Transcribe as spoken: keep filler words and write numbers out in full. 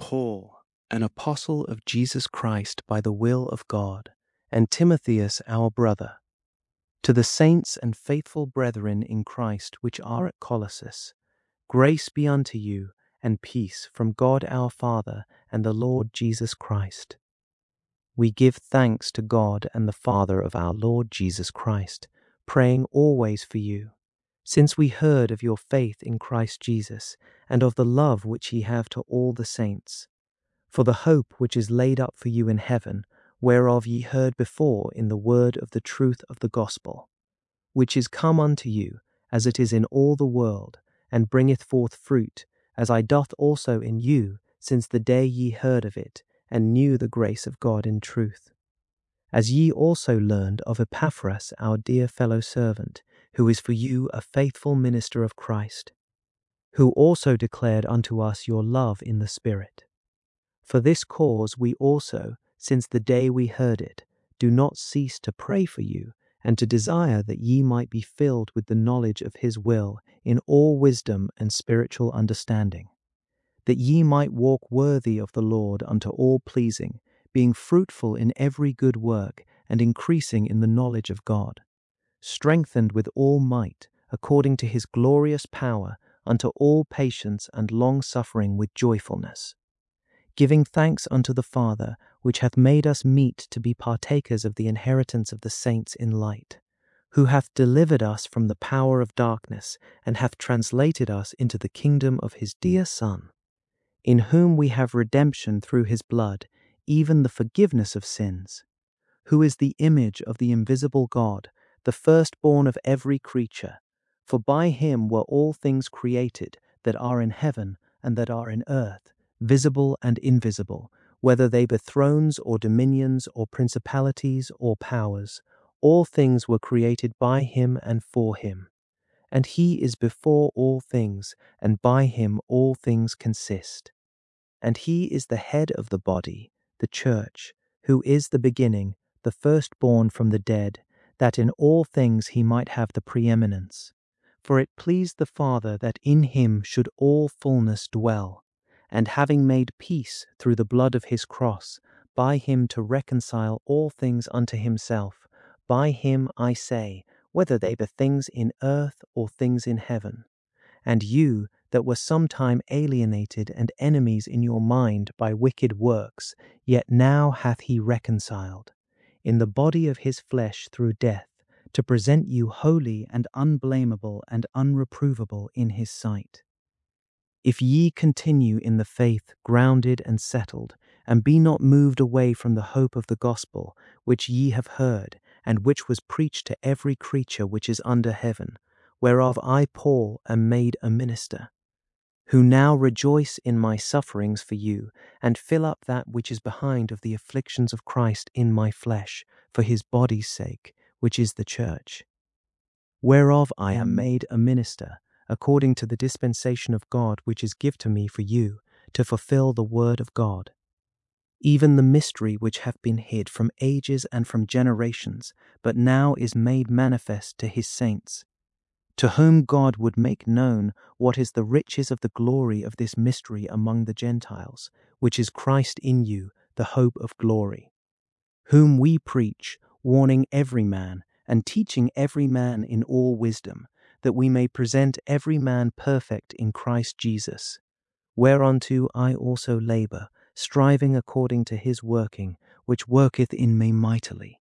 Paul, an apostle of Jesus Christ by the will of God, and Timotheus our brother, to the saints and faithful brethren in Christ which are at Colossus, grace be unto you, and peace from God our Father and the Lord Jesus Christ. We give thanks to God and the Father of our Lord Jesus Christ, praying always for you, since we heard of your faith in Christ Jesus, and of the love which ye have to all the saints, for the hope which is laid up for you in heaven, whereof ye heard before in the word of the truth of the gospel, which is come unto you, as it is in all the world, and bringeth forth fruit, as I doth also in you, since the day ye heard of it, and knew the grace of God in truth. As ye also learned of Epaphras our dear fellow servant, who is for you a faithful minister of Christ, who also declared unto us your love in the Spirit. For this cause we also, since the day we heard it, do not cease to pray for you, and to desire that ye might be filled with the knowledge of his will in all wisdom and spiritual understanding, that ye might walk worthy of the Lord unto all pleasing, being fruitful in every good work, and increasing in the knowledge of God, strengthened with all might, according to his glorious power, unto all patience and long-suffering with joyfulness, giving thanks unto the Father, which hath made us meet to be partakers of the inheritance of the saints in light, who hath delivered us from the power of darkness, and hath translated us into the kingdom of his dear Son, in whom we have redemption through his blood, even the forgiveness of sins, who is the image of the invisible God, the firstborn of every creature. For by him were all things created, that are in heaven and that are in earth, visible and invisible, whether they be thrones or dominions or principalities or powers. All things were created by him and for him. And he is before all things, and by him all things consist. And he is the head of the body, the church, who is the beginning, the firstborn from the dead, that in all things he might have the preeminence. For it pleased the Father that in him should all fullness dwell, and having made peace through the blood of his cross, by him to reconcile all things unto himself, by him, I say, whether they be things in earth or things in heaven. And you, that were sometime alienated and enemies in your mind by wicked works, yet now hath he reconciled, in the body of his flesh through death, to present you holy and unblameable and unreprovable in his sight. If ye continue in the faith grounded and settled, and be not moved away from the hope of the gospel, which ye have heard, and which was preached to every creature which is under heaven, whereof I Paul am made a minister, who now rejoice in my sufferings for you, and fill up that which is behind of the afflictions of Christ in my flesh, for his body's sake, which is the church, whereof I am made a minister, according to the dispensation of God which is given to me for you, to fulfill the word of God, even the mystery which hath been hid from ages and from generations, but now is made manifest to his saints, to whom God would make known what is the riches of the glory of this mystery among the Gentiles, which is Christ in you, the hope of glory, whom we preach, warning every man, and teaching every man in all wisdom, that we may present every man perfect in Christ Jesus, whereunto I also labour, striving according to his working, which worketh in me mightily.